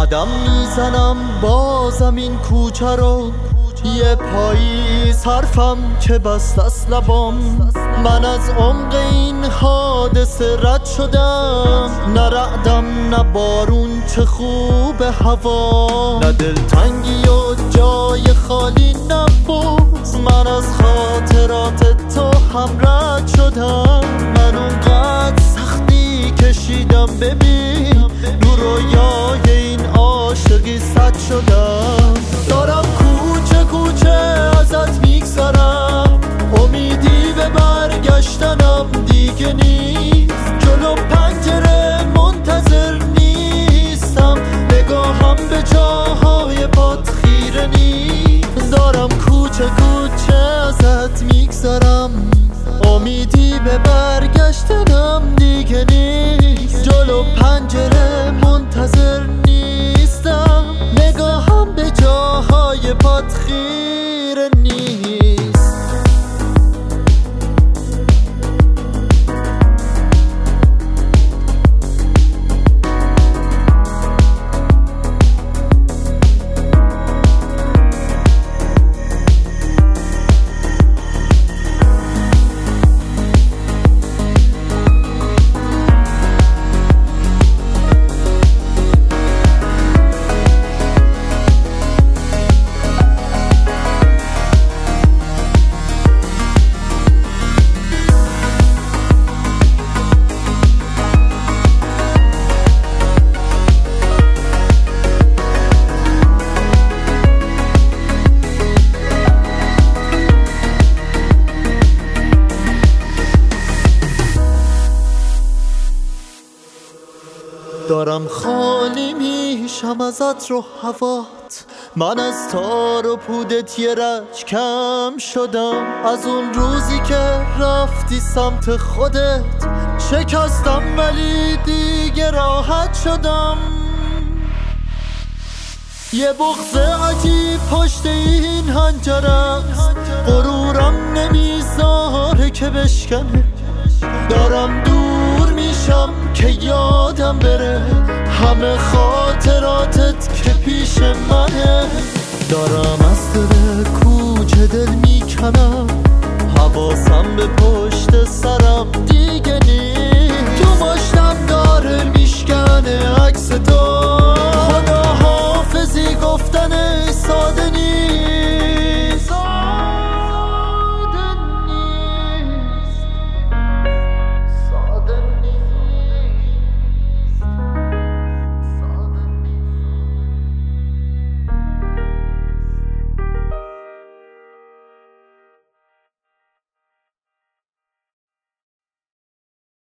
قدم میزنم بازم این کوچه رو، یه پاییز حرفم که بست از لبام. من از عمق این حادثه رد شدم، نه رعدم نه بارون، چه خوب هوا، نه دلتنگی و جای خالی نبود. من از خاطرات تو هم رد شدم، من اونقدر سختی کشیدم ببین، رو رویای این عاشقی صد شدم. دارم کوچه کوچه ازت میگذرم، امیدی به برگشتنم دیگه نیست. جلو پنجره منتظر نیستم، نگاهم به جاهای پات خیره نیست. دارم کوچه کوچه ازت میگذرم، امیدی به برگشتنم دیگه نیست. جلو پنجره منتظر نیستم، نگاهم به جاهای پات خیره نیست. دارم خالی میشم ازت رو هوات، من از تار و پودت یه رج کم شدم. از اون روزی که رفتی سمت خودت شکستم، ولی دیگه راحت شدم. یه بغض عجیب پشت این حنجره است، غرورم نمیذاره که بشکنه. دارم دور میشم که یادم بره همه خاطراتت که پیش منه. دارم از دل کوچه دل میکنم، حواسم به پشت سرم دیگه نیست.